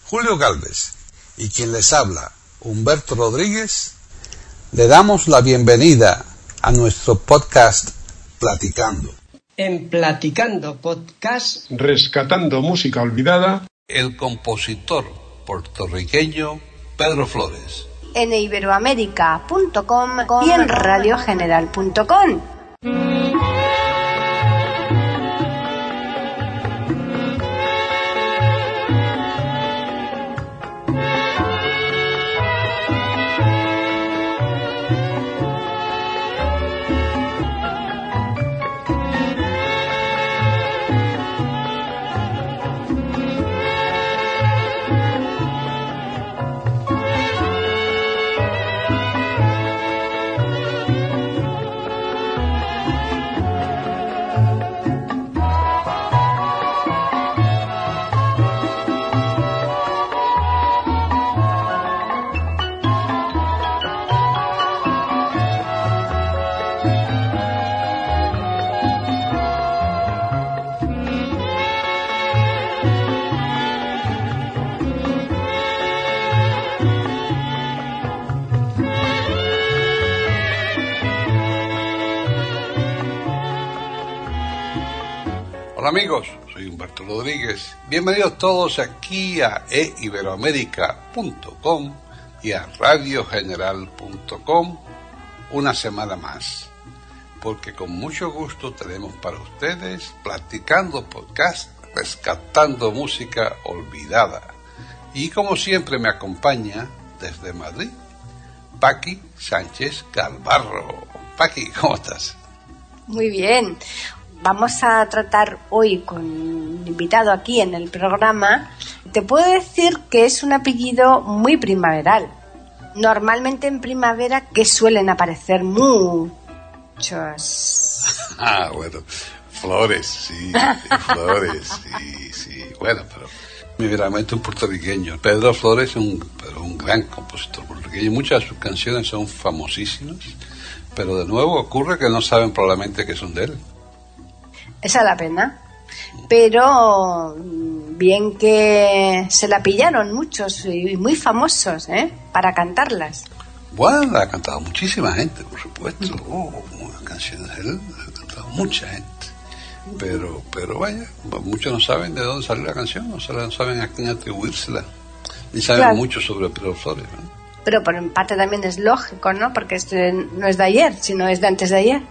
Julio Galvez y quien les habla, Humberto Rodríguez, le damos la bienvenida a nuestro podcast Platicando. En Platicando Podcast, rescatando música olvidada, el compositor puertorriqueño Pedro Flores. En iberoamerica.com y en radiogeneral.com. Hola amigos, soy Humberto Rodríguez. Bienvenidos todos aquí a iberoamerica.com y a radiogeneral.com una semana más, porque con mucho gusto tenemos para ustedes Platicando Podcast, rescatando música olvidada. Y como siempre me acompaña desde Madrid, Paqui Sánchez Galvarro. Paqui, ¿cómo estás? Muy bien. Vamos a tratar hoy con un invitado aquí en el programa. Te puedo decir que es un apellido muy primaveral. Normalmente en primavera que suelen aparecer muchos. Bueno, flores, sí, flores, sí. Bueno, pero verdaderamente un puertorriqueño. Pedro Flores es un gran compositor puertorriqueño. Muchas de sus canciones son famosísimas, pero de nuevo ocurre que no saben probablemente que son de él. Esa es la pena, pero bien que se la pillaron muchos y muy famosos, para cantarlas. Bueno, la ha cantado muchísima gente, por supuesto. Canciones de él la ha cantado mucha gente. Pero vaya, muchos no saben de dónde salió la canción, no saben a quién atribuírsela, ni saben claro. Mucho sobre Pedro Flores, ¿no? Pero por en parte también es lógico, ¿no? Porque no es de ayer, sino es de antes de ayer.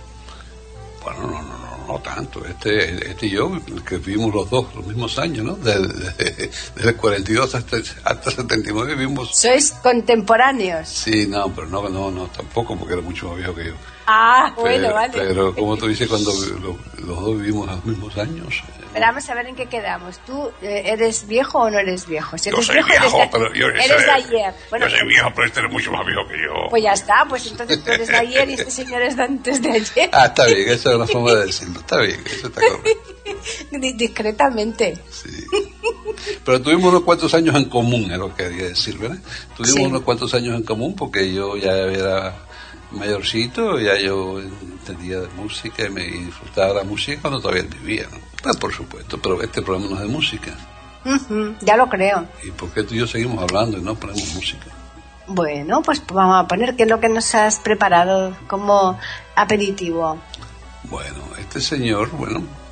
Bueno, no tanto. Este y yo, que vivimos los dos los mismos años, ¿no? Desde el 42 hasta el 79 vivimos. ¿Sois contemporáneos? Sí, pero no, tampoco, porque era mucho más viejo que yo. Bueno, vale. Pero como tú dices, cuando los dos vivimos los mismos años. Pero vamos a ver en qué quedamos. ¿Tú eres viejo o no eres viejo? Si yo eres soy viejo, pero eres de ayer. Bueno, yo soy viejo, pero este es mucho más viejo que yo. Pues ya está, pues entonces tú eres de ayer y este señor es de antes de ayer. Está bien, esa es una forma de decirlo. Está bien, eso está correcto. Discretamente. Sí. Pero tuvimos unos cuantos años en común, es lo que quería decir, ¿verdad? Tuvimos unos cuantos años en común porque yo ya era mayorcito, ya yo entendía de música y me disfrutaba de la música cuando todavía vivía, ¿no? Por supuesto, pero este programa no es de música. Ya lo creo. ¿Y por qué tú y yo seguimos hablando y no ponemos música? Bueno, pues vamos a poner qué es lo que nos has preparado como aperitivo. Bueno, este señor, tú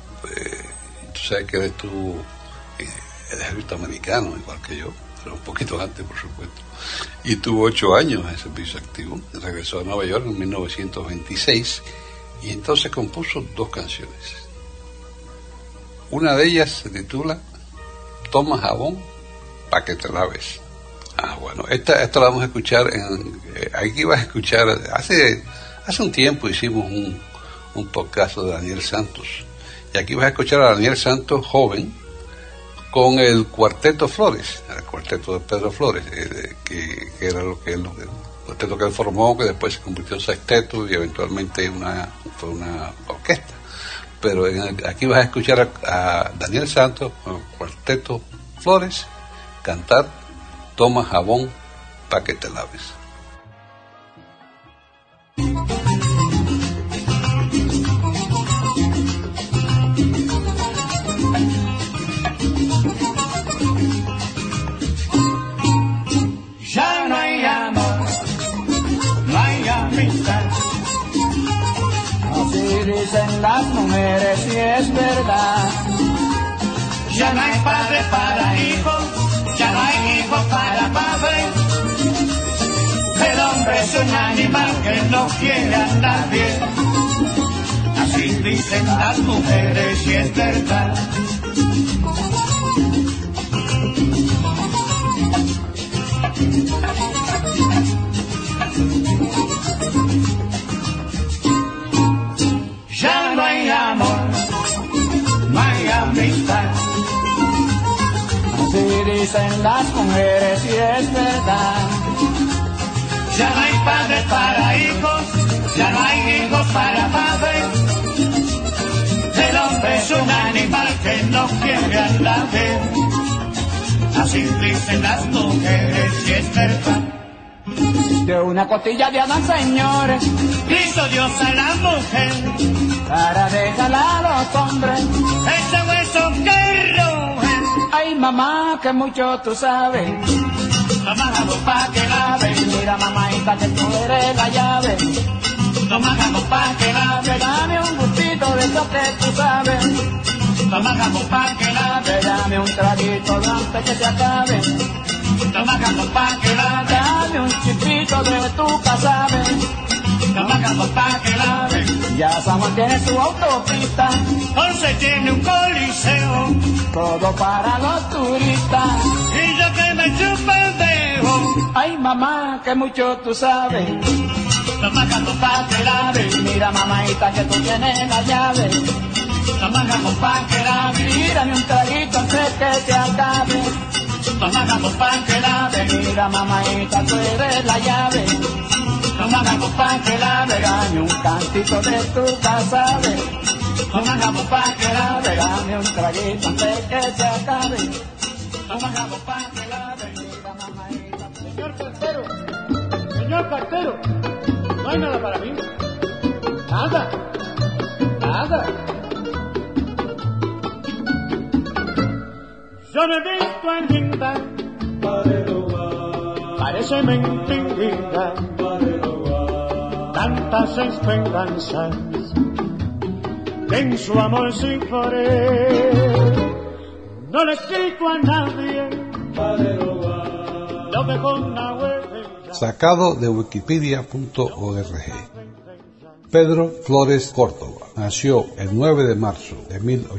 sabes que eres ejército-americano, igual que yo, pero un poquito antes, por supuesto. Y tuvo 8 años en servicio activo. Regresó a Nueva York en 1926 y entonces compuso 2 canciones. Una de ellas se titula Toma jabón pa' que te laves. Bueno, esta la vamos a escuchar aquí vas a escuchar, hace un tiempo hicimos un podcast de Daniel Santos, y aquí vas a escuchar a Daniel Santos joven con el Cuarteto Flores, el cuarteto de Pedro Flores, que era el cuarteto que él formó, que después se convirtió en sexteto y eventualmente fue una orquesta. Pero aquí vas a escuchar a Daniel Santos con el Cuarteto Flores cantar Toma jabón pa' que te laves. es verdad. Ya no hay padre para hijos, ya no hay hijos para padre. El hombre es un animal que no quiere andar bien. Así dicen las mujeres y es verdad. Ya no hay amor, no hay amistad. Así dicen las mujeres y es verdad. Ya no hay padres para hijos, ya no hay hijos para padres. El hombre es un animal que no quiere andar bien. Así dicen las mujeres y es verdad. De una costilla de Adán, señores, hizo Dios a la mujer para dejarla a los hombres ese hueso que roje. Ay, mamá, que mucho tú sabes. Mamá, hago pa' que lave. Mira, mamaita, que tú eres la llave. Mamá, hago pa' que lave. Dame un gustito de eso que tú sabes. Mamá, hago pa' que lave. Dame un traguito antes que se acabe. Mamá, hago pa' que lave. Dame un chipito de tu casabe. Mamá, hago pa' que lave. Ya San Juan tiene su autopista. Once tiene un coliseo. Todo para los turistas. Y yo que me chupa el dedo. Ay, mamá, que mucho tú sabes. Mamá, hago pa' que lave. Mira, mamaita, que tú tienes la llave. Mamá, hago pa' que lave. Tírame un traguito antes que se acabe. Mamá, hago pa' que lave. Mira, mamaita, tú eres la llave. Mamá, hago pa' que lave. Dame un cantito de tu casabe. Mamá, hago pa' que lave. Dame un traguito antes que se acabe. Mamá, hago pa' que lave. Mira, mamaita. Señor cartero, no hay nada para mí. Nada. Yo me he visto en linda, parece mentira, tantas esperanzas en su amor sin querer. No le he escrito a nadie, lo dejo en la web. Sacado de wikipedia.org. Pedro Flores Córdoba nació el 9 de marzo de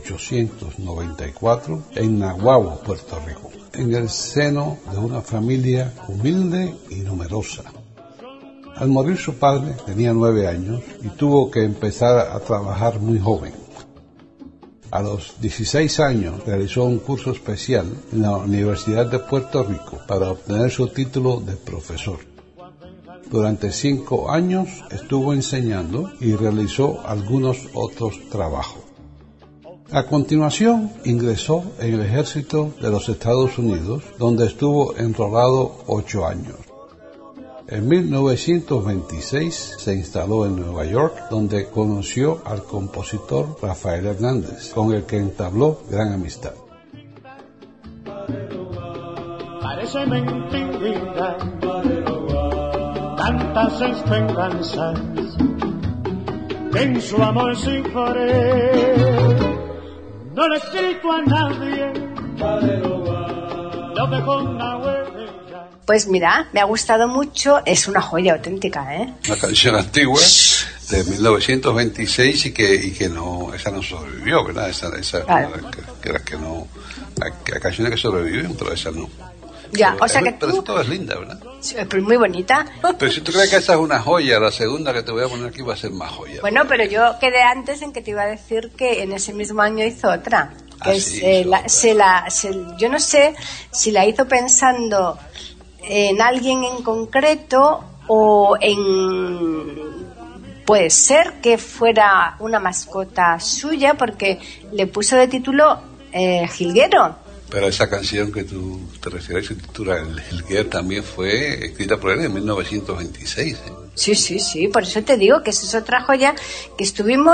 1894 en Nahuabo, Puerto Rico, en el seno de una familia humilde y numerosa. Al morir su padre tenía 9 años y tuvo que empezar a trabajar muy joven. A los 16 años realizó un curso especial en la Universidad de Puerto Rico para obtener su título de profesor. Durante 5 años estuvo enseñando y realizó algunos otros trabajos. A continuación ingresó en el ejército de los Estados Unidos, donde estuvo enrolado 8 años. En 1926 se instaló en Nueva York, donde conoció al compositor Rafael Hernández, con el que entabló gran amistad. Parece mentira, tantas esperanzas en su amor sin querer. No le he escrito a nadie, lo dejo en la huella. Pues mira, me ha gustado mucho, es una joya auténtica, ¿eh? Una canción antigua de 1926 y que no, esa no sobrevivió, ¿verdad? Esa Claro. que no, hay canciones que sobreviven, pero esa no. Ya, o sea que pero tú... todo es linda, ¿verdad? Sí, pero muy bonita. Pero si tú crees que esa es una joya, la segunda que te voy a poner aquí va a ser más joya. Bueno, pero yo quedé antes en que te iba a decir que en ese mismo año hizo otra. Que Sí, yo no sé si la hizo pensando en alguien en concreto o en... Puede ser que fuera una mascota suya porque le puso de título Jilguero. Pero esa canción que tú te refieres, se titula El Jilguer, también fue escrita por él en 1926. Sí, por eso te digo que esa es otra joya que estuvimos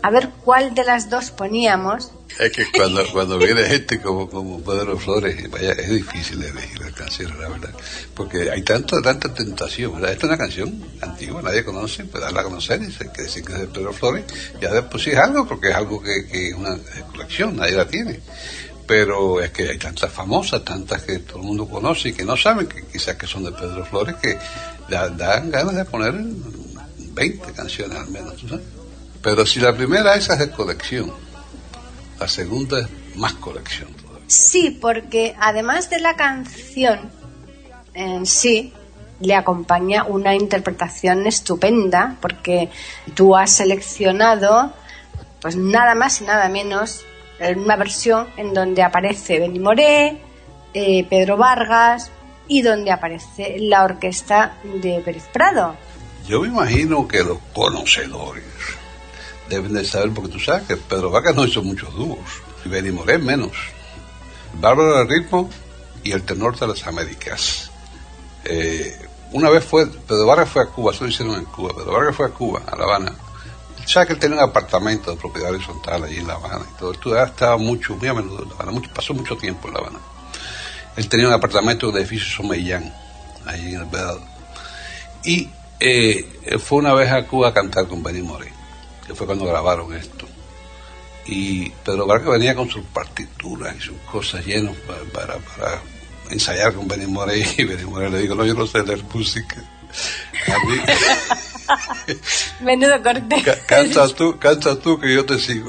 a ver cuál de las dos poníamos. Es que cuando viene gente como Pedro Flores, vaya, es difícil elegir las canciones, la verdad, porque hay tanta tentación, ¿verdad? Esta es una canción antigua, nadie conoce, pues darla a conocer y que decir que es de Pedro Flores, ya después sí es algo, porque es algo que es una colección, nadie la tiene. Pero es que hay tantas famosas, tantas que todo el mundo conoce y que no saben que quizás que son de Pedro Flores, que dan ganas de poner 20 canciones al menos, ¿tú sabes? Pero si la primera esa es de colección, la segunda es más colección todavía. Sí, porque además de la canción en sí, le acompaña una interpretación estupenda, porque tú has seleccionado pues nada más y nada menos una versión en donde aparece Benny Moré, Pedro Vargas y donde aparece la orquesta de Pérez Prado. Yo me imagino que los conocedores deben de saber, porque tú sabes que Pedro Vargas no hizo muchos dúos, y Benny Moré menos. Bárbaro del ritmo y el tenor de las Américas. Una vez Pedro Vargas fue a Cuba, eso lo hicieron en Cuba. Pedro Vargas fue a Cuba, a La Habana. Sabes que él tenía un apartamento de propiedad horizontal allí en La Habana y todo esto. Estaba muy a menudo en La Habana, pasó mucho tiempo en La Habana. Él tenía un apartamento en el edificio Somellán, allí en el Vedado. Y fue una vez a Cuba a cantar con Benny Moré, que fue cuando grabaron esto. Y Pedro Vargas venía con sus partituras y sus cosas llenas para ensayar con Benny Moré, y Benny Moré le dijo: no, yo no sé leer música. A mí... Menudo corte. Canta tú que yo te sigo.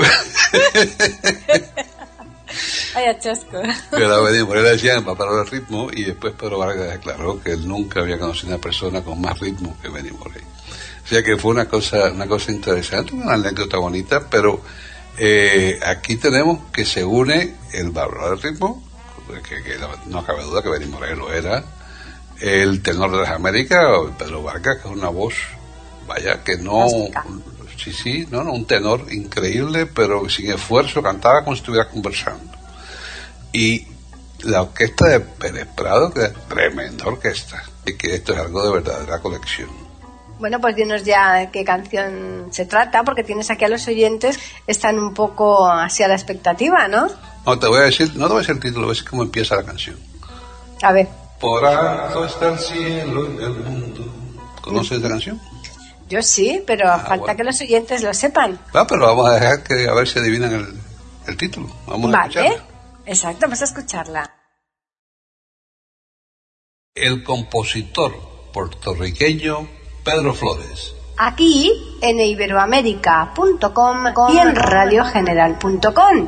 Vaya chasco. Pero a Benny Moré le decían para parar el ritmo, y después Pedro Vargas declaró que él nunca había conocido a una persona con más ritmo que Benny Moré. O sea que fue una cosa interesante, una anécdota bonita, pero aquí tenemos que se une el bárbaro del ritmo, que no cabe duda que Benny Moré lo era, el tenor de las Américas, Pedro Vargas, que es una voz, vaya, que no... un tenor increíble, pero sin esfuerzo, cantaba como si estuviera conversando. Y la orquesta de Pérez Prado, que es tremenda orquesta, y que esto es algo de verdadera colección. Bueno, pues dinos ya de qué canción se trata, porque tienes aquí a los oyentes, están un poco hacia la expectativa, ¿no? No te voy a decir el título, voy a decir cómo empieza la canción. A ver. Por alto está el cielo en el mundo. ¿Conoces esa canción? Yo sí, pero falta que los oyentes lo sepan. Pero vamos a dejar que a ver si adivinan el título. Vamos a escucharla. Exacto, vamos a escucharla. El compositor puertorriqueño Pedro Flores. Aquí en iberoamerica.com y en radiogeneral.com.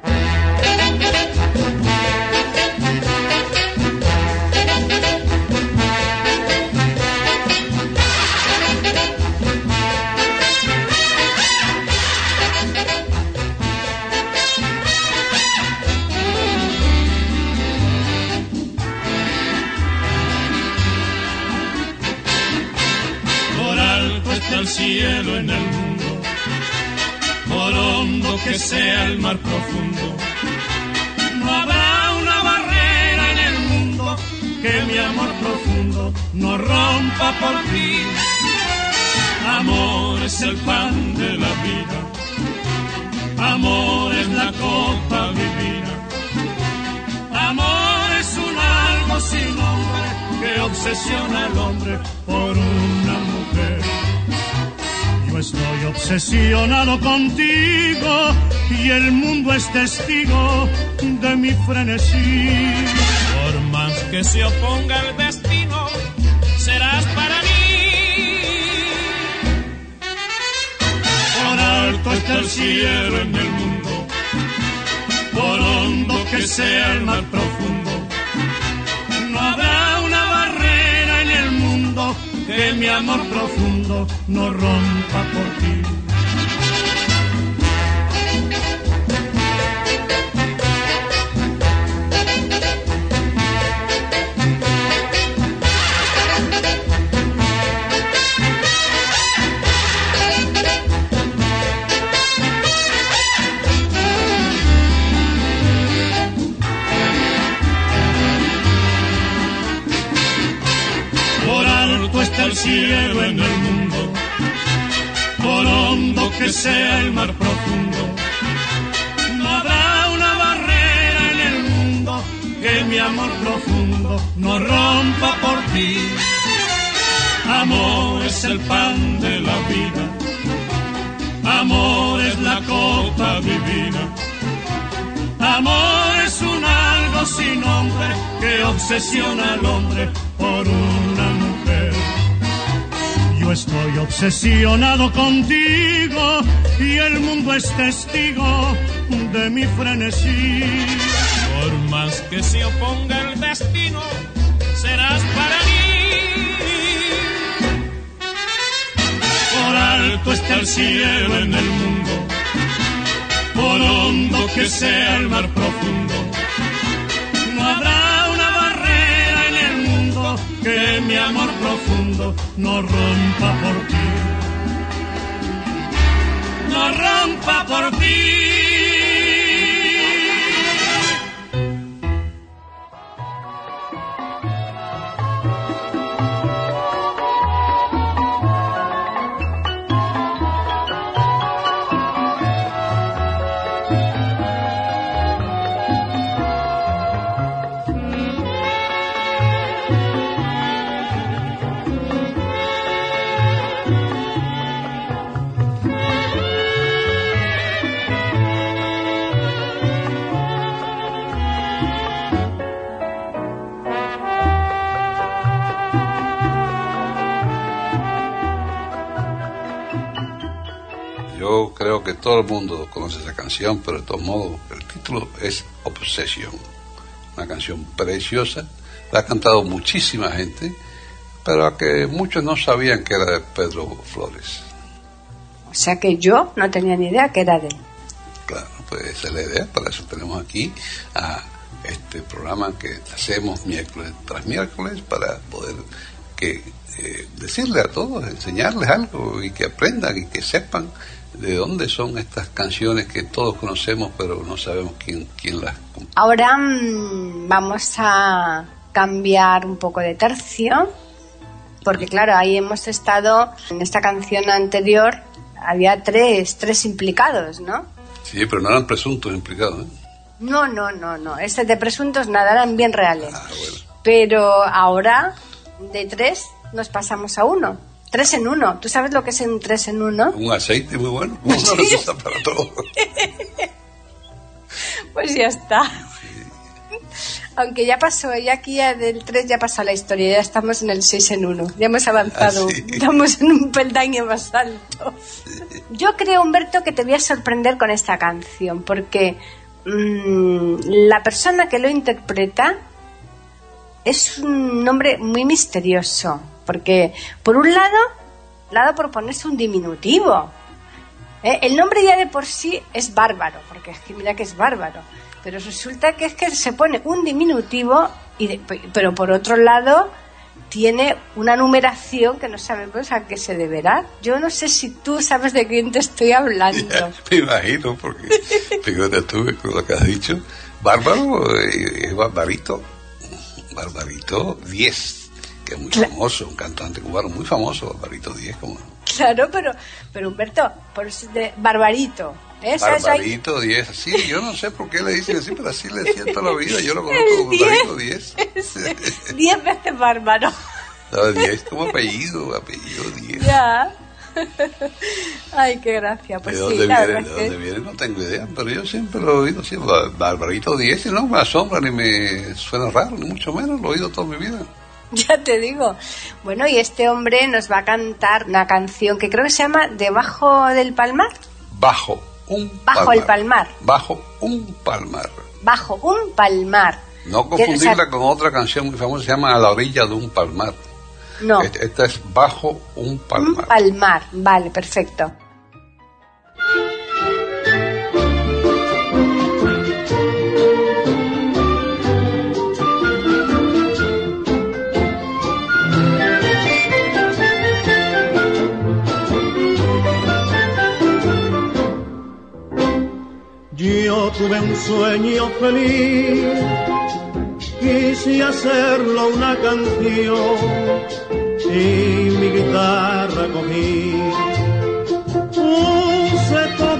El cielo en el mundo, por hondo que sea el mar profundo, no habrá una barrera en el mundo que mi amor profundo no rompa por ti. Amor es el pan de la vida, amor es la copa divina, amor es un algo sin nombre que obsesiona al hombre por una mujer. Yo estoy obsesionado contigo y el mundo es testigo de mi frenesí. Por más que se oponga el destino, serás para mí. Por alto está el cielo en el mundo, por hondo que sea el mar profundo, no habrá una barrera en el mundo que mi amor profundo no rompa por ti. Por alto está el cielo en el mundo, por hondo que sea el mar profundo. No habrá una barrera en el mundo que mi amor profundo no rompa por ti. Amor es el pan de la vida, amor es la copa divina, amor es un algo sin nombre que obsesiona al hombre por una mujer. Yo estoy obsesionado contigo y el mundo es testigo de mi frenesí. Por más que se oponga el destino, serás para mí. Por alto está el cielo en el mundo, por hondo que sea el mar profundo. No habrá una barrera en el mundo que mi amor profundo no rompa por ti. No rompa por ti. Yo creo que todo el mundo conoce esa canción, pero de todos modos el título es Obsesión. Una canción preciosa, la ha cantado muchísima gente, pero a que muchos no sabían que era de Pedro Flores. O sea que yo no tenía ni idea que era de él. Claro, pues esa es la idea, para eso tenemos aquí a este programa que hacemos miércoles tras miércoles para poder decirle a todos, enseñarles algo y que aprendan y que sepan de dónde son estas canciones que todos conocemos pero no sabemos quién las compone. Ahora vamos a cambiar un poco de tercio, porque claro, ahí hemos estado, en esta canción anterior había tres implicados, ¿no? Sí, pero no eran presuntos implicados, ¿eh? No, este de presuntos nada, eran bien reales. Bueno. Pero ahora de 3 nos pasamos a 1. 3 en 1. ¿Tú sabes lo que es un 3 en 1? Un aceite muy bueno. Uno lo usa para todo. Pues ya está. Aunque ya pasó, ya aquí ya del 3 ya pasó la historia, ya estamos en el 6 en 1. Ya hemos avanzado, estamos en un peldaño más alto. Yo creo, Humberto, que te voy a sorprender con esta canción, porque la persona que lo interpreta es un nombre muy misterioso, porque por un lado por ponerse un diminutivo, el nombre ya de por sí es bárbaro, porque es que mira que es bárbaro, pero resulta que es que se pone un diminutivo pero por otro lado tiene una numeración que no sabemos a qué se deberá. Yo no sé si tú sabes de quién te estoy hablando. Ya, me imagino, porque fíjate tú con lo que has dicho. Bárbaro es Barbarito 10, que es muy famoso, un cantante cubano muy famoso, Barbarito 10, como. Claro, pero Humberto, por eso de Barbarito. Barbarito 10, sí, yo no sé por qué le dicen así, pero así le decían toda la vida, yo lo conozco como Barbarito 10. 10 veces bárbaro. No, 10 como apellido 10. Ya. Ay, qué gracia. Pues ¿De dónde viene? No tengo idea, pero yo siempre lo he oído así, Barbarito 10, y no me asombra ni me suena raro, ni mucho menos, lo he oído toda mi vida. Ya te digo. Bueno, y este hombre nos va a cantar una canción que creo que se llama Debajo del Palmar. Bajo el palmar. Bajo un palmar. Bajo un palmar. No confundirla con otra canción muy famosa, se llama A la orilla de un palmar. No. Esta es Bajo un palmar. Un palmar, vale, perfecto. Yo tuve un sueño feliz, quise hacerlo una canción y mi guitarra cogí. Un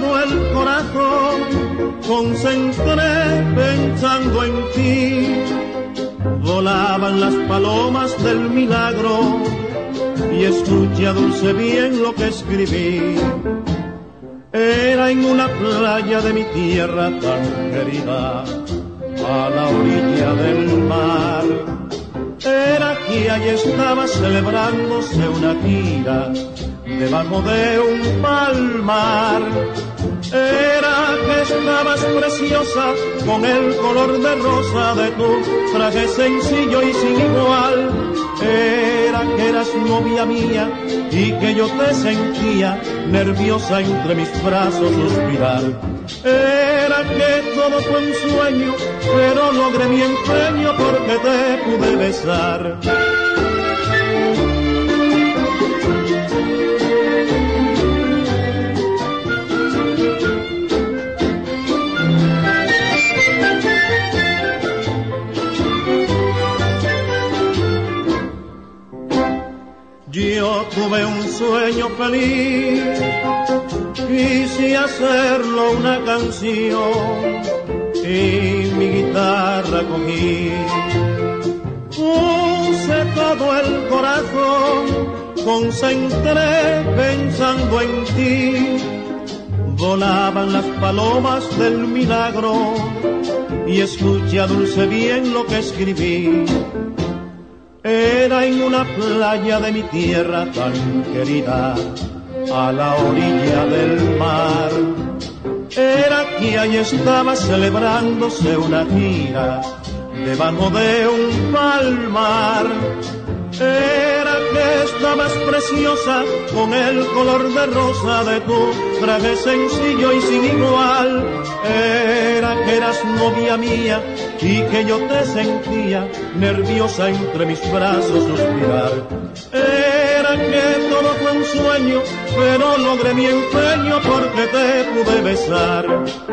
todo el corazón concentré pensando en ti. Volaban las palomas del milagro y escucha dulce bien lo que escribí. Era en una playa de mi tierra tan querida, a la orilla del mar. Era que allí estaba celebrándose una gira debajo de un palmar. Era que estabas preciosa con el color de rosa de tu traje sencillo y sin igual. Era que eras novia mía y que yo te sentía nerviosa entre mis brazos suspirar. Era que todo fue un sueño, pero logré mi empeño porque te pude besar. Yo tuve un sueño feliz, quise hacerlo una canción y mi guitarra cogí. Puse todo el corazón, concentré pensando en ti. Volaban las palomas del milagro y escucha dulce bien lo que escribí. Era en una playa de mi tierra tan querida, a la orilla del mar. Era que allí estaba celebrándose una gira debajo de un palmar. Era que estabas preciosa con el color de rosa de tu traje sencillo y sin igual. Era que eras novia mía y que yo te sentía nerviosa entre mis brazos suspirar. Era que todo fue un sueño, pero logré mi empeño porque te pude besar.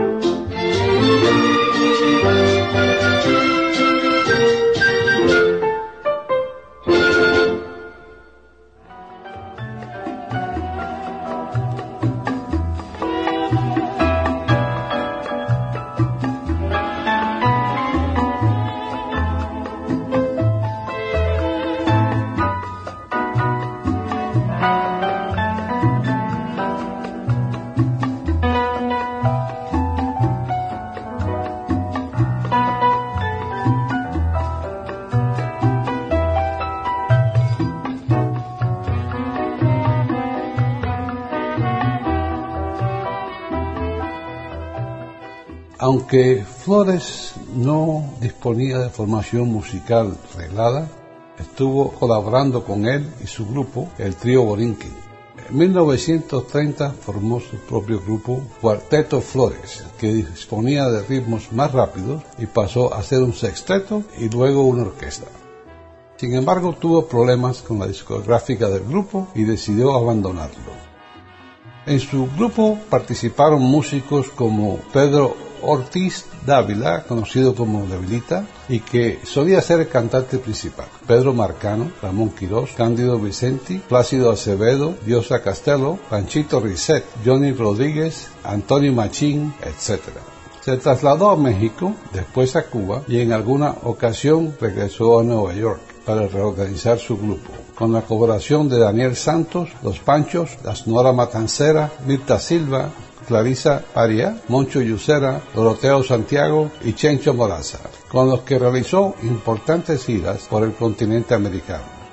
Aunque Flores no disponía de formación musical reglada, estuvo colaborando con él y su grupo, el Trío Borinquen. En 1930 formó su propio grupo, Cuarteto Flores, que disponía de ritmos más rápidos y pasó a ser un sexteto y luego una orquesta. Sin embargo, tuvo problemas con la discográfica del grupo y decidió abandonarlo. En su grupo participaron músicos como Pedro Ortiz Dávila, conocido como Debilita, y que solía ser el cantante principal, Pedro Marcano, Ramón Quirós, Cándido Vicenti, Plácido Acevedo, Diosa Castelo, Panchito Risset, Johnny Rodríguez, Antonio Machín, etc. Se trasladó a México, después a Cuba, y en alguna ocasión regresó a Nueva York para reorganizar su grupo, con la colaboración de Daniel Santos, Los Panchos, la Sonora Matancera, Mirta Silva, Clarisa Paria, Moncho Yucera, Doroteo Santiago y Chencho Moraza, con los que realizó importantes giras por el continente americano.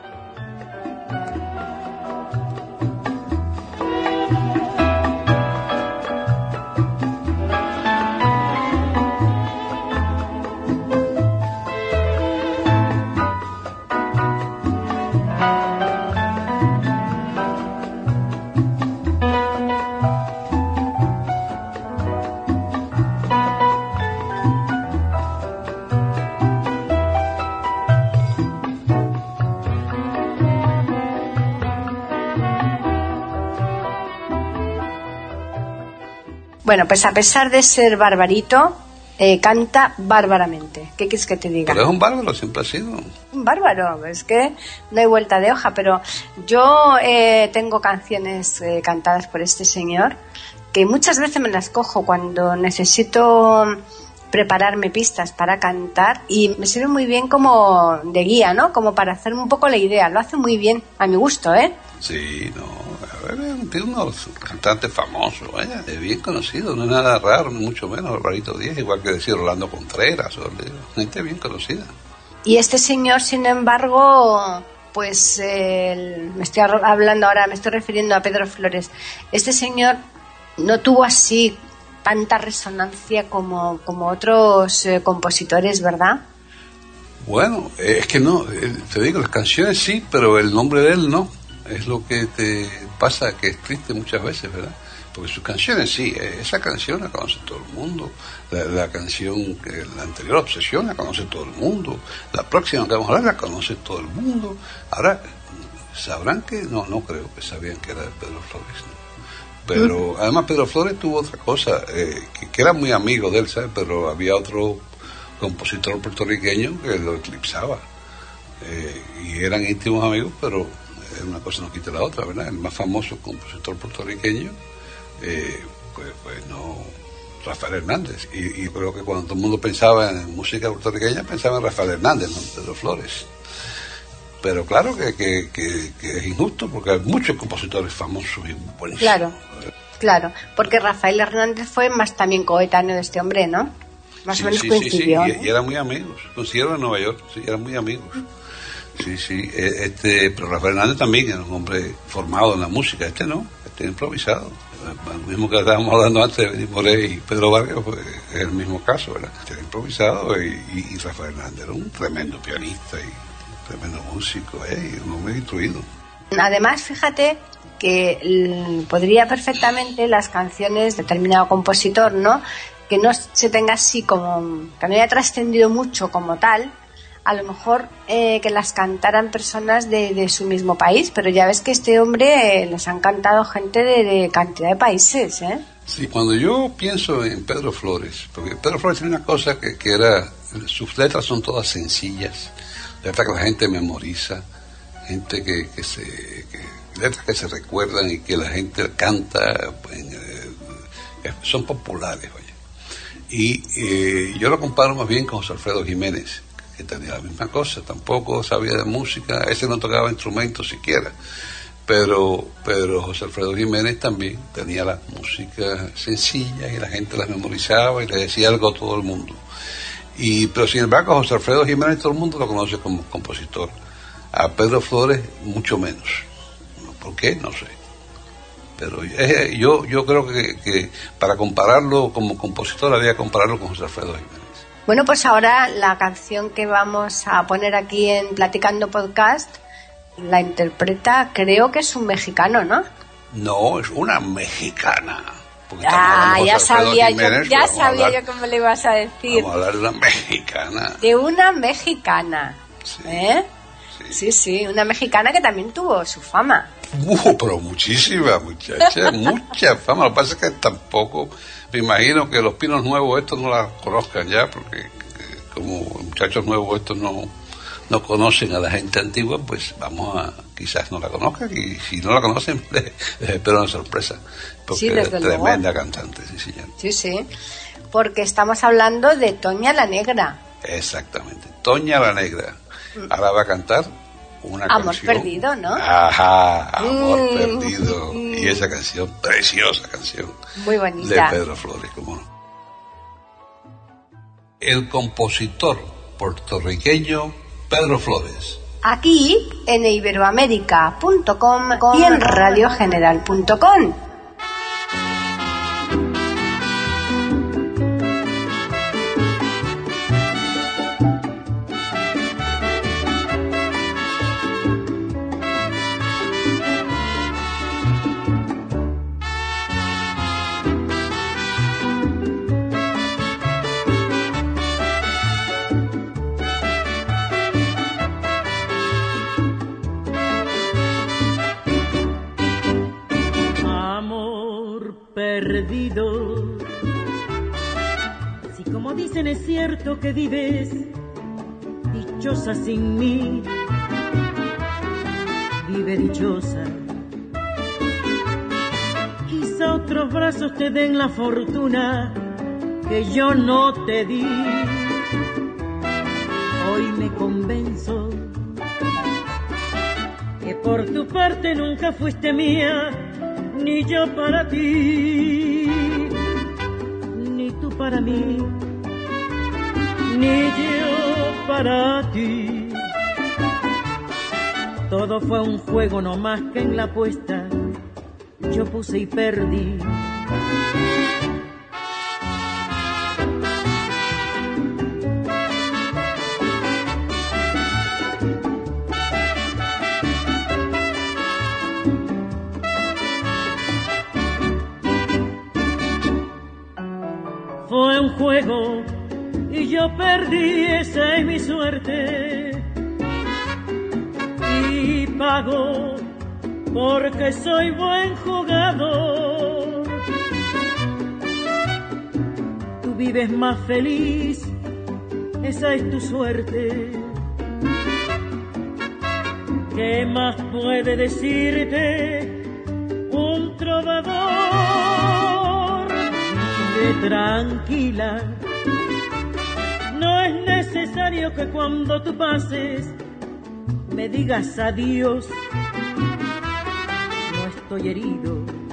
Bueno, pues a pesar de ser barbarito, canta bárbaramente. ¿Qué quieres que te diga? Pero es un bárbaro, siempre ha sido. Un bárbaro, es que no hay vuelta de hoja, pero yo tengo canciones cantadas por este señor que muchas veces me las cojo cuando necesito prepararme pistas para cantar y me sirve muy bien como de guía, ¿no? Como para hacerme un poco la idea. Lo hace muy bien, a mi gusto, ¿eh? Sí, no, a ver, es uno de los cantantes famosos, es bien conocido, no es nada raro, ni mucho menos, Alvarito Díaz, igual que decir Rolando Contreras, gente bien conocida. Y este señor, sin embargo, pues me estoy hablando ahora, me estoy refiriendo a Pedro Flores. Este señor no tuvo así tanta resonancia como otros compositores, ¿verdad? Bueno, es que no, te digo, las canciones sí, pero el nombre de él no. Es lo que te pasa, que es triste muchas veces, ¿verdad? Porque sus canciones sí, esa canción la conoce todo el mundo, la canción, la anterior Obsesión la conoce todo el mundo, la próxima que vamos a hablar la conoce todo el mundo. Ahora, sabrán que, no creo que sabían que era de Pedro Flores, ¿no? Pero además Pedro Flores tuvo otra cosa, que era muy amigo de él, ¿sabes? Pero había otro compositor puertorriqueño que lo eclipsaba, y eran íntimos amigos, pero una cosa no quita la otra, ¿verdad? El más famoso compositor puertorriqueño, pues no, Rafael Hernández, y creo que cuando todo el mundo pensaba en música puertorriqueña pensaba en Rafael Hernández, no en Pedro Flores. Pero claro que es injusto, porque hay muchos compositores famosos y buenísimos. Claro, porque Rafael Hernández fue más también coetáneo de este hombre, ¿no? Más o menos coincidió. Sí, y eran muy amigos, consiguieron en Nueva York, sí, eran muy amigos. Sí, pero Rafael Hernández también era un hombre formado en la música, no, improvisado. Lo mismo que estábamos hablando antes de Benny Moré y Pedro Vargas, pues, es el mismo caso, ¿verdad? Era improvisado y Rafael Hernández era un tremendo pianista y tremendo músico, y un hombre instruido. Además, fíjate que podría perfectamente las canciones de determinado compositor, ¿no? Que no se tenga así como, que no haya trascendido mucho como tal, a lo mejor que las cantaran personas de su mismo país, pero ya ves que este hombre les han cantado gente de cantidad de países, ¿eh? Sí, cuando yo pienso en Pedro Flores, porque Pedro Flores tiene una cosa que era, sus letras son todas sencillas, letras que la gente memoriza, gente letras que se recuerdan y que la gente canta, son populares, oye. Y yo lo comparo más bien con José Alfredo Jiménez, que tenía la misma cosa, tampoco sabía de música, ese no tocaba instrumentos siquiera, pero José Alfredo Jiménez también tenía la música sencilla y la gente la memorizaba y le decía algo a todo el mundo. Pero sin embargo, José Alfredo Jiménez todo el mundo lo conoce como compositor. A Pedro Flores mucho menos. ¿Por qué? No sé. Pero yo creo que para compararlo como compositor había que compararlo con José Alfredo Jiménez. Bueno, pues ahora la canción que vamos a poner aquí en Platicando Podcast la interpreta, creo que es un mexicano, ¿no? No, es una mexicana. Ya sabía yo cómo le ibas a decir. Vamos a hablar de una mexicana. De una mexicana. Sí. Sí, una mexicana que también tuvo su fama. Pero muchísima, muchacha, mucha fama. Lo que pasa es que tampoco, me imagino que los Pinos Nuevos estos no la conozcan ya, porque como muchachos nuevos estos no conocen a la gente antigua, pues quizás no la conozcan, y si no la conocen, les espero una sorpresa, porque sí, es tremenda cantante, sí, señor. Sí, porque estamos hablando de Toña la Negra. Exactamente, Toña la Negra. Ahora va a cantar una Amor canción. Perdido, ¿no? Ajá, Amor Perdido. Y esa canción, preciosa canción. Muy bonita. De Pedro Flores, ¿cómo no? El compositor puertorriqueño Pedro Flores. Aquí en iberoamérica.com y en radiogeneral.com. Perdido. Si como dicen es cierto que vives dichosa sin mí, vive dichosa. Y quizá otros brazos te den la fortuna que yo no te di. Hoy me convenzo que por tu parte nunca fuiste mía, ni yo para ti, ni tú para mí, ni yo para ti. Todo fue un juego, no más que en la apuesta yo puse y perdí. Fue un juego y yo perdí, esa es mi suerte. Y pago porque soy buen jugador. Tú vives más feliz, esa es tu suerte. ¿Qué más puede decirte un trovador? Vive tranquila, no es necesario que cuando tú pases me digas adiós. No estoy herido,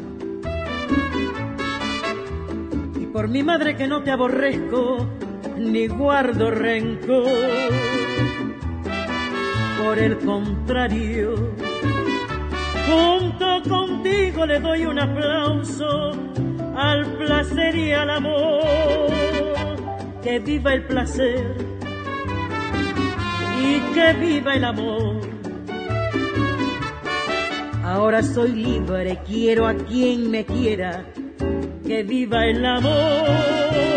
y por mi madre que no te aborrezco, ni guardo rencor. Por el contrario, junto contigo le doy un aplauso al placer y al amor. Que viva el placer y que viva el amor. Ahora soy libre, quiero a quien me quiera. Que viva el amor.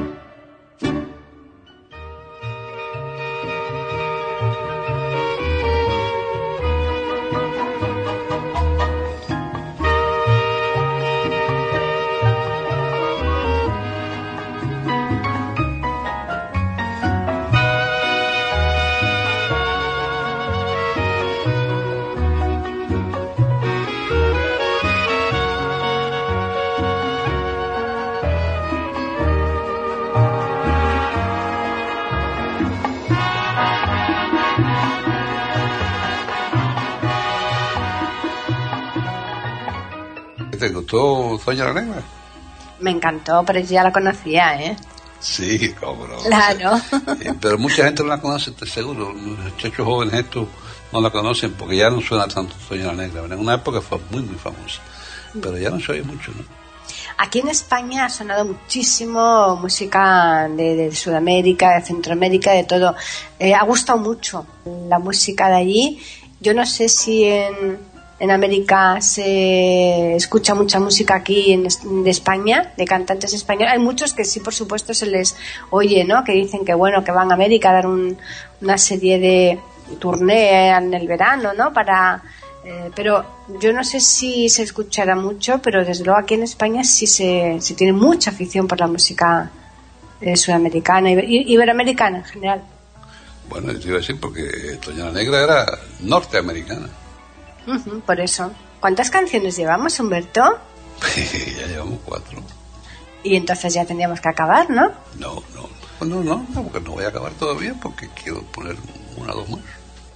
¿Te gustó Doña la Negra? Me encantó, pero yo ya la conocía, ¿eh? Sí, cómo no. Claro. Pero mucha gente no la conoce, estoy seguro. Los muchachos jóvenes estos no la conocen porque ya no suena tanto Doña la Negra. En una época fue muy, muy famosa, pero ya no se oye mucho, ¿no? Aquí en España ha sonado muchísimo música de Sudamérica, de Centroamérica, de todo. Ha gustado mucho la música de allí. Yo no sé si en América se escucha mucha música aquí de España, de cantantes españoles. Hay muchos que sí, por supuesto, se les oye, ¿no? Que dicen que bueno, que van a América a dar una serie de tournée en el verano, ¿no? Pero yo no sé si se escuchará mucho, pero desde luego aquí en España sí se tiene mucha afición por la música sudamericana, iberoamericana en general. Bueno, yo te iba a decir porque Doña la Negra era norteamericana. Por eso. ¿Cuántas canciones llevamos, Humberto? Ya llevamos 4. Y entonces ya tendríamos que acabar, ¿no? No, porque no voy a acabar todavía porque quiero poner 1 o 2 más.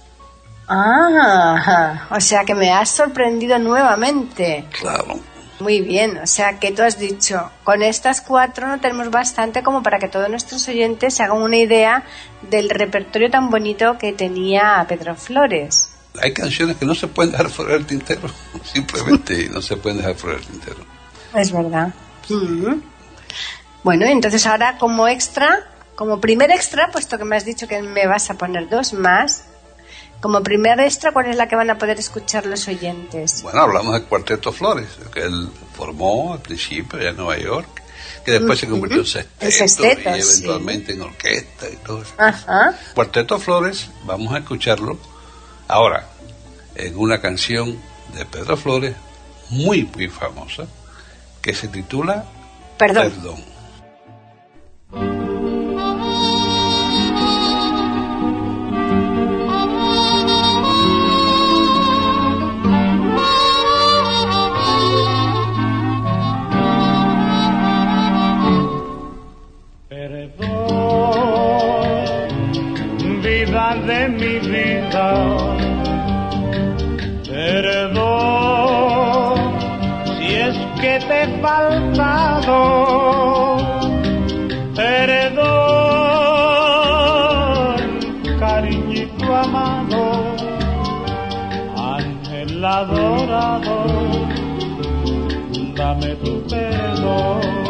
Ah, o sea que me has sorprendido nuevamente. Claro. Muy bien, o sea que tú has dicho, con estas 4 no tenemos bastante como para que todos nuestros oyentes se hagan una idea del repertorio tan bonito que tenía Pedro Flores. Hay canciones que no se pueden dejar fuera del tintero, simplemente no se pueden dejar fuera del tintero. Es verdad. Bueno, entonces ahora como primer extra, puesto que me has dicho que me vas a poner 2 más, como primer extra, ¿cuál es la que van a poder escuchar los oyentes? Bueno, hablamos del Cuarteto Flores, que él formó al principio allá en Nueva York, que después se convirtió en sexteto y eventualmente en orquesta y todo eso. Ajá. Cuarteto Flores, vamos a escucharlo ahora en una canción de Pedro Flores muy, muy famosa, que se titula Perdón. vida de mi vida. Perdón si es que te he faltado. Perdón, cariñito amado, ángel adorado, dame tu perdón.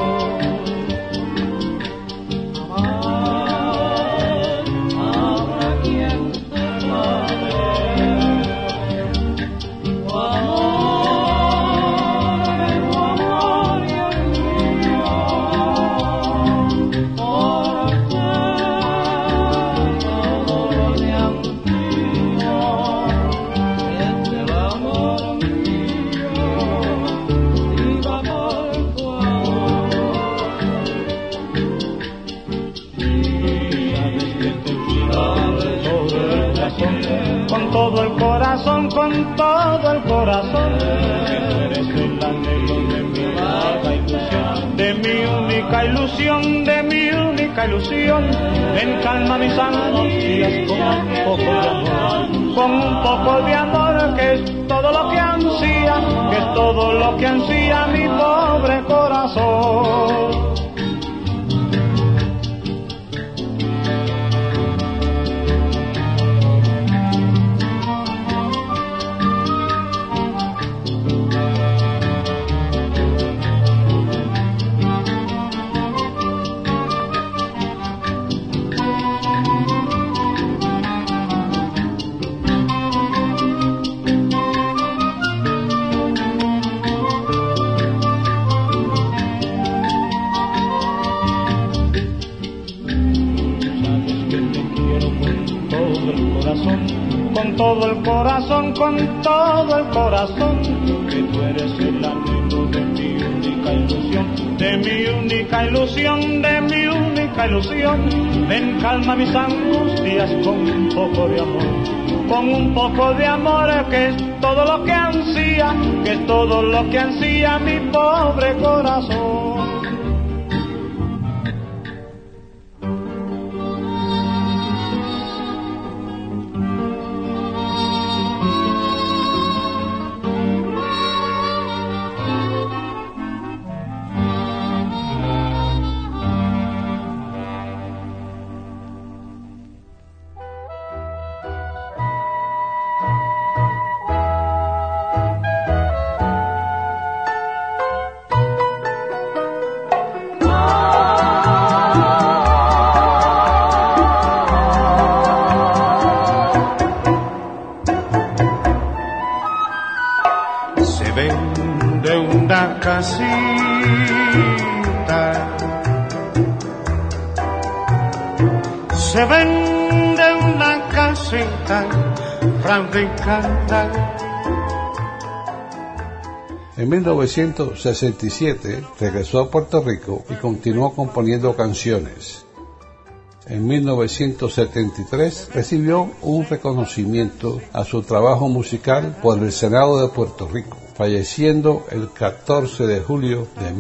Con todo el corazón, eres el anhelo de mi única ilusión, de mi única ilusión, de mi única ilusión. Ven, calma mis angustias con un poco de amor, con un poco de amor, que es todo lo que ansía, que es todo lo que ansía mi pobre corazón. Con todo el corazón, que tú eres el anhelo de mi única ilusión, de mi única ilusión, de mi única ilusión. Ven, calma mis angustias con un poco de amor, con un poco de amor, que es todo lo que ansía, que es todo lo que ansía mi pobre corazón. Se vende una casita radicada. En 1967 regresó a Puerto Rico y continuó componiendo canciones. En 1973 recibió un reconocimiento a su trabajo musical por el Senado de Puerto Rico, falleciendo el 14 de julio de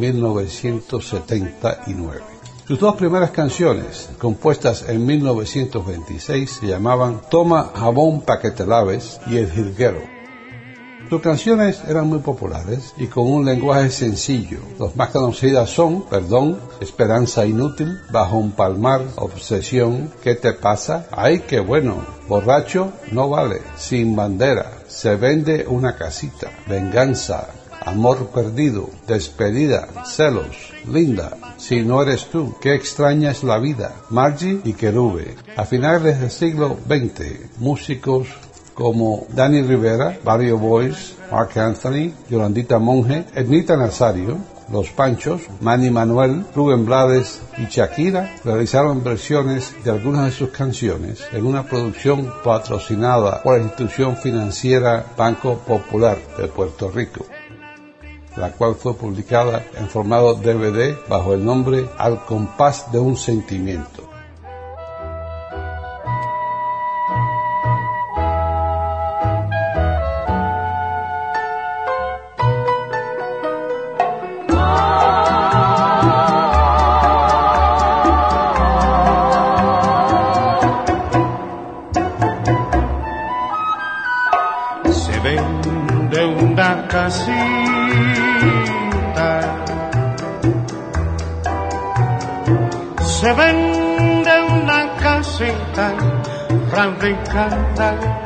1979. Sus dos primeras canciones, compuestas en 1926, se llamaban Toma jabón pa' que te laves y El Jilguero. Sus canciones eran muy populares y con un lenguaje sencillo. Las más conocidas son Perdón, Esperanza Inútil, Bajo un Palmar, Obsesión, ¿Qué te pasa? ¡Ay, qué bueno! Borracho no vale, Sin bandera, Se vende una casita, Venganza, Amor perdido, Despedida, Celos, Linda, Si no eres tú, Qué extraña es la vida, Margie y Querube. A finales del siglo XX, músicos como Danny Rivera, Barrio Boys, Marc Anthony, Yolandita Monge, Ednita Nazario, Los Panchos, Manny Manuel, Rubén Blades y Shakira realizaron versiones de algunas de sus canciones en una producción patrocinada por la institución financiera Banco Popular de Puerto Rico, la cual fue publicada en formato DVD bajo el nombre Al compás de un sentimiento. casita, se vende una casita radicada.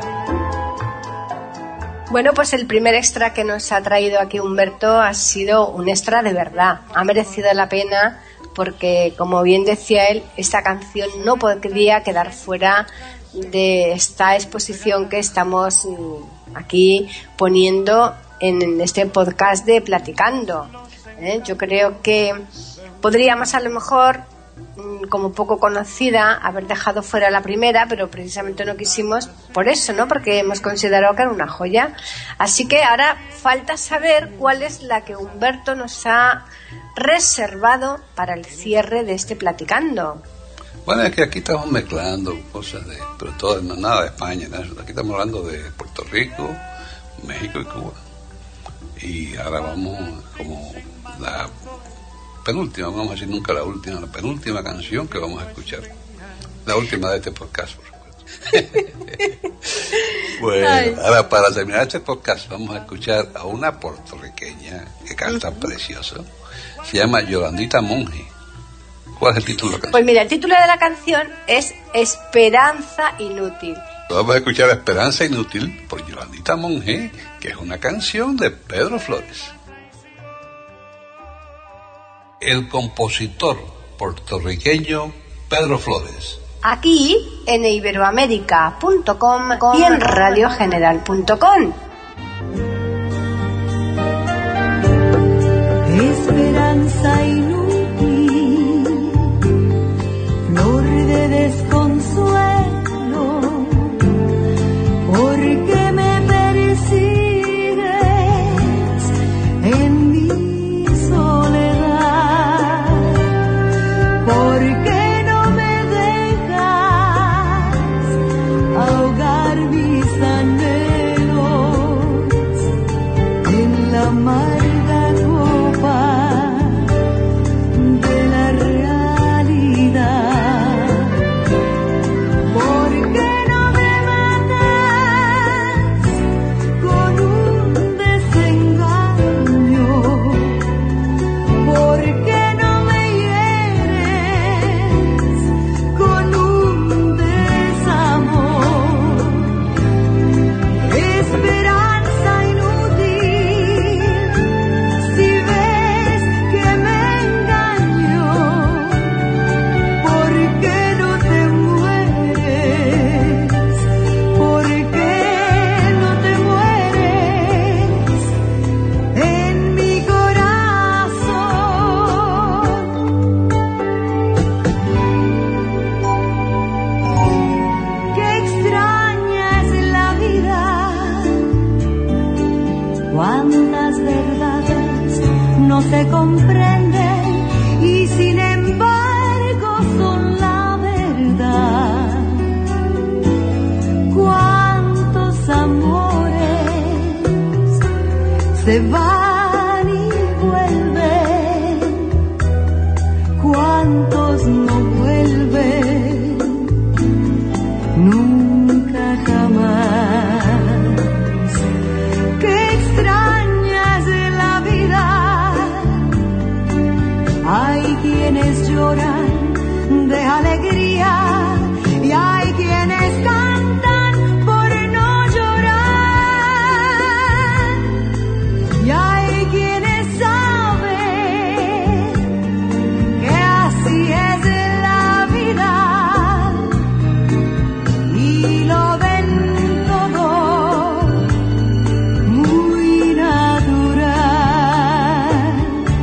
Bueno, pues el primer extra que nos ha traído aquí Humberto ha sido un extra de verdad. Ha merecido la pena porque, como bien decía él, esta canción no podría quedar fuera de esta exposición que estamos aquí poniendo en este podcast de Platicando. Yo creo que podríamos a lo mejor, como poco conocida, haber dejado fuera la primera, pero precisamente no quisimos por eso, ¿no? Porque hemos considerado que era una joya. Así que ahora falta saber cuál es la que Humberto nos ha reservado para el cierre de este Platicando. Bueno, es que aquí estamos mezclando cosas pero todo, nada de España, nada. Aquí estamos hablando de Puerto Rico, México y Cuba. Y ahora vamos como la penúltima, vamos a decir nunca la última, la penúltima canción que vamos a escuchar. La última de este podcast, por supuesto. Bueno, ahora para terminar este podcast vamos a escuchar a una puertorriqueña que canta precioso. Se llama Yolandita Monge. ¿Cuál es el título de la canción? Pues mira, el título de la canción es Esperanza Inútil. Vamos a escuchar Esperanza Inútil por Yolandita Monge, que es una canción de Pedro Flores. El compositor puertorriqueño Pedro Flores. Aquí en iberoamérica.com y en radiogeneral.com. Esperanza inútil, flor de desconsuelo, porque me persigues en mi soledad, porque no me dejas ahogar mis anhelos en la amarga copa de la realidad, porque no me matas con un desengaño, porque no me hieres con un desamor. Esperanza inútil, si ves que me engaño, ¿por qué no te mueres? ¿Por qué no te mueres en mi corazón? Qué extraña es la vida, cuántas verdades no se comprenden y sin embargo son la verdad. Cuántos amores se van y vuelven, cuántos no vuelven nunca jamás. Qué extraña es la vida, hay quienes lloran de alegría y hay quienes cantan por no llorar, y hay quienes saben que así es la vida y lo ven todo muy natural.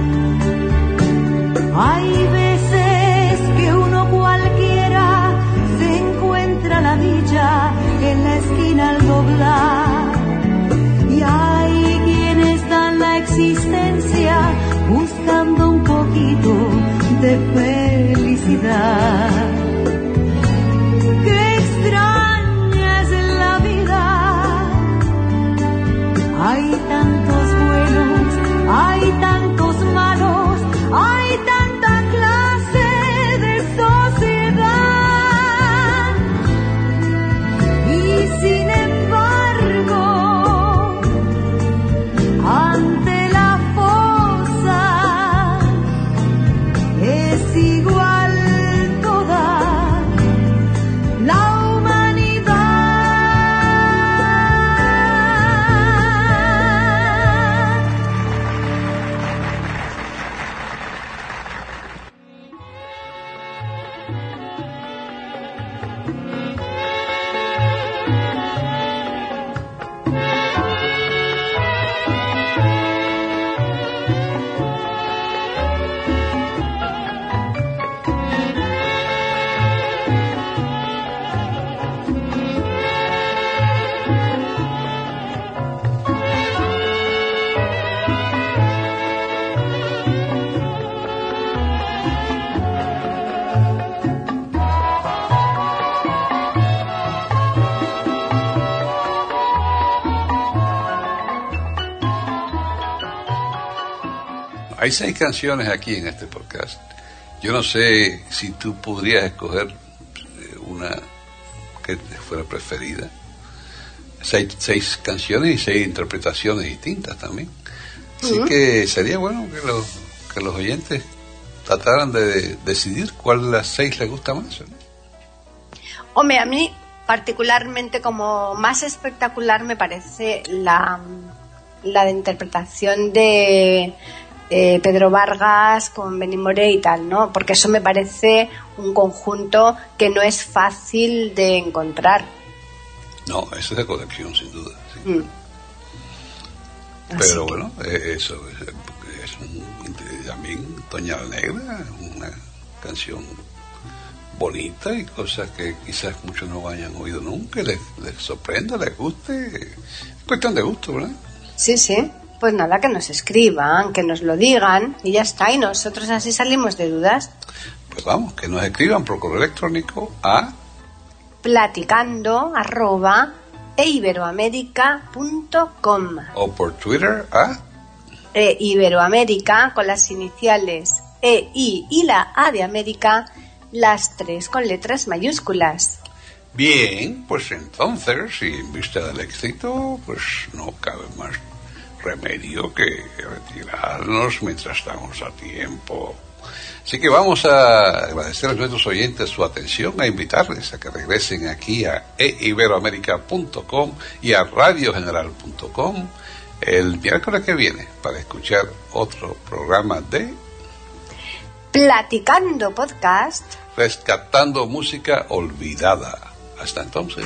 Hay veces que uno cualquiera se encuentra la dicha en la esquina al doblar, y hay quienes dan la existencia buscando un poquito de felicidad. Qué extraña es la vida, hay tantos buenos, hay tantos malos, hay tanta clase de sociedad, y sin embargo hay 6 canciones aquí en este podcast. Yo no sé si tú podrías escoger una que te fuera preferida. 6 canciones y 6 interpretaciones distintas también. Así que sería bueno que los oyentes trataran de decidir cuál de las 6 les gusta más, ¿no? Hombre, a mí particularmente como más espectacular me parece la de interpretación de Pedro Vargas con Benny Moré y tal, ¿no? Porque eso me parece un conjunto que no es fácil de encontrar. No, eso es de colección, sin duda. Sí. Pero bueno, eso es también Toña la Negra, una canción bonita y cosas que quizás muchos no hayan oído nunca, les sorprenda, les guste. Es cuestión de gusto, ¿verdad? Sí, sí. Pues nada, que nos escriban, que nos lo digan y ya está, y nosotros así salimos de dudas. Pues vamos, que nos escriban por correo electrónico a platicando@iberoamerica.com o por Twitter a Iberoamérica con las iniciales EI y la A de América, las 3 con letras mayúsculas. Bien, pues entonces, y en vista del éxito, pues no cabe más remedio que retirarnos mientras estamos a tiempo. Así que vamos a agradecer a nuestros oyentes su atención, a invitarles a que regresen aquí a eiberoamerica.com y a radiogeneral.com el miércoles que viene para escuchar otro programa de Platicando Podcast, rescatando música olvidada. Hasta entonces.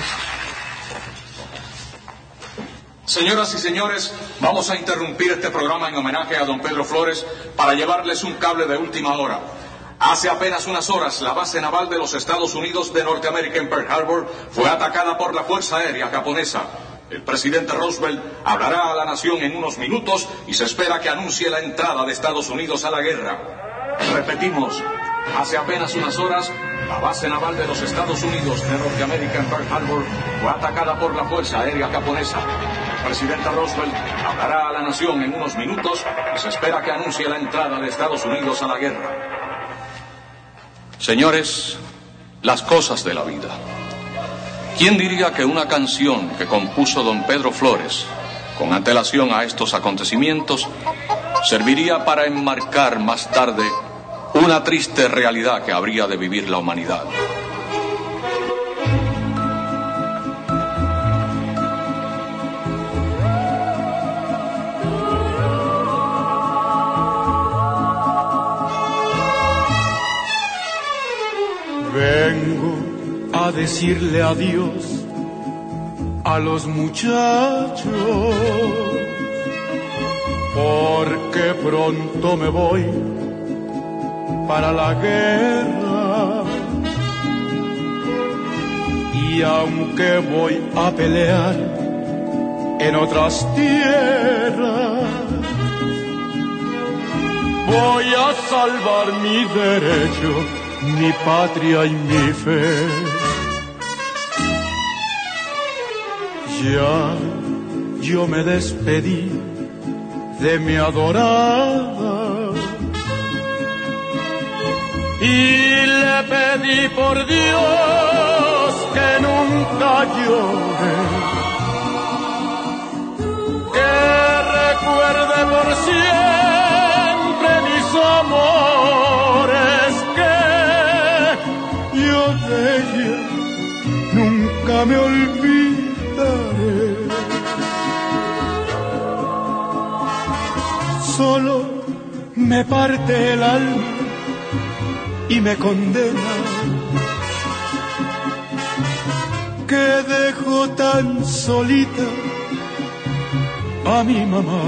Señoras y señores, vamos a interrumpir este programa en homenaje a don Pedro Flores para llevarles un cable de última hora. Hace apenas unas horas, la base naval de los Estados Unidos de Norteamérica en Pearl Harbor fue atacada por la Fuerza Aérea Japonesa. El presidente Roosevelt hablará a la nación en unos minutos y se espera que anuncie la entrada de Estados Unidos a la guerra. Repetimos, hace apenas unas horas, la base naval de los Estados Unidos de Norteamérica en Pearl Harbor fue atacada por la Fuerza Aérea Japonesa. El presidente Roosevelt hablará a la nación en unos minutos y se espera que anuncie la entrada de Estados Unidos a la guerra. Señores, las cosas de la vida. ¿Quién diría que una canción que compuso don Pedro Flores, con antelación a estos acontecimientos, serviría para enmarcar más tarde una triste realidad que habría de vivir la humanidad? Vengo a decirle adiós a los muchachos, porque pronto me voy para la guerra, y aunque voy a pelear en otras tierras, voy a salvar mi derecho, mi patria y mi fe. Ya yo me despedí de mi adorada y le pedí por Dios que nunca llore, que recuerde por siempre mis amores, que yo de ella nunca me olvidaré. Solo me parte el alma y me condena que dejo tan solita a mi mamá.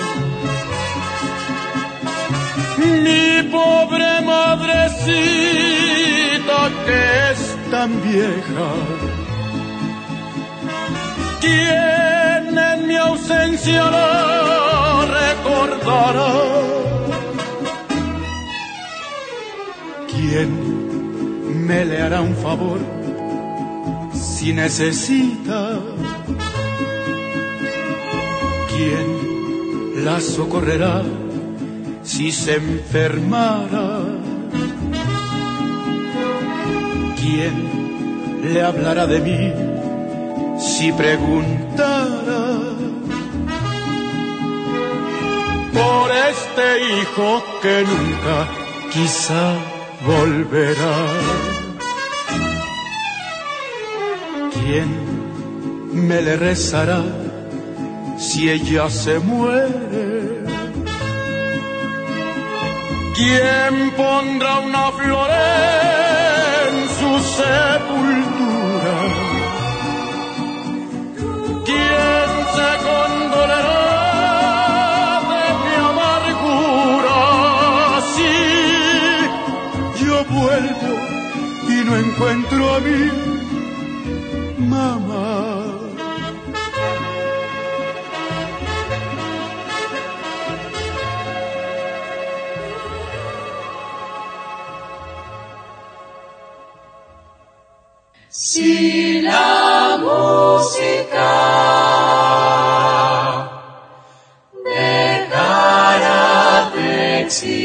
Mi pobre madrecita que es tan vieja, ¿quién en mi ausencia la recordará? ¿Quién me le hará un favor si necesita? ¿Quién la socorrerá si se enfermara? ¿Quién le hablará de mí si preguntara por este hijo que nunca quizá volverá? ¿Quién me le rezará si ella se muere? ¿Quién pondrá una flor en su sepultura? ¿Quién se condolerá de mi amargura si yo vuelvo y no encuentro a mi mamá? Si la música dejara de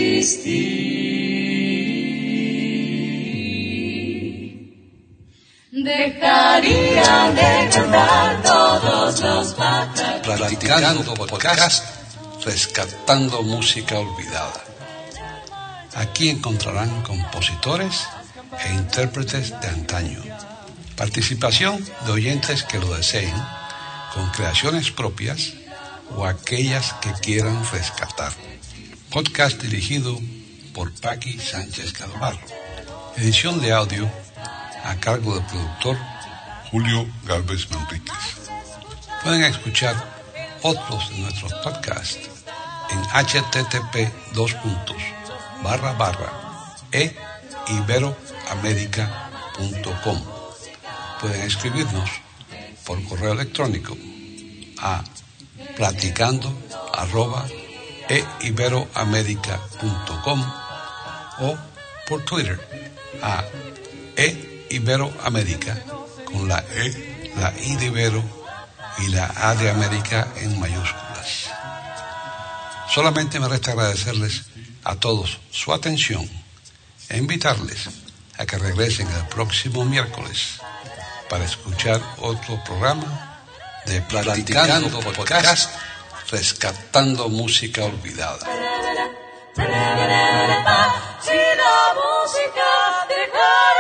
existir, dejarían de cantar todos los pájaros. Platicando podcast, rescatando música olvidada. Aquí encontrarán compositores e intérpretes de antaño. Participación de oyentes que lo deseen, con creaciones propias o aquellas que quieran rescatar. Podcast dirigido por Paqui Sánchez Calvarro. Edición de audio a cargo del productor Julio Gálvez Manríquez. Pueden escuchar otros de nuestros podcasts en http://eiberoamerica.com. Pueden escribirnos por correo electrónico a platicando@eiberoamerica.com o por Twitter a eiberoamerica con la E, la I de Ibero y la A de América en mayúsculas. Solamente me resta agradecerles a todos su atención e invitarles a que regresen el próximo miércoles para escuchar otro programa de Platicando Podcast, rescatando música olvidada. Si la música dejara